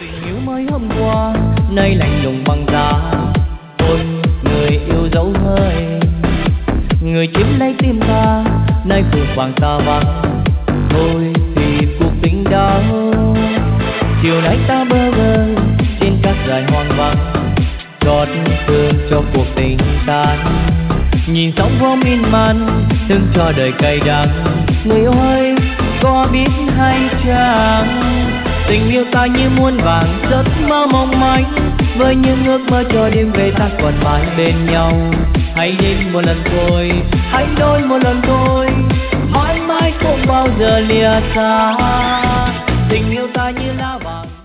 Tình yêu mới hôm qua nay lạnh lùng băng giá. Ôi người yêu dấu hơi, người chiếm lấy tim ta nay phượng hoàng ta vắng. Thôi thì cuộc tình đau, chiều nay ta bơ vơ trên các dải hoang vắng, xót thương cho cuộc tình tan. Nhìn sóng vỗ miên man thương cho đời cay đắng. Người ơi có biết hay chăng, tình yêu ta như muôn vàng giấc mơ mong manh, với những ước mơ cho đêm về ta còn mãi bên nhau. Hãy đến một lần thôi, hãy đôi một lần thôi, mãi mãi không bao giờ lìa xa. Tình yêu ta như lá vàng.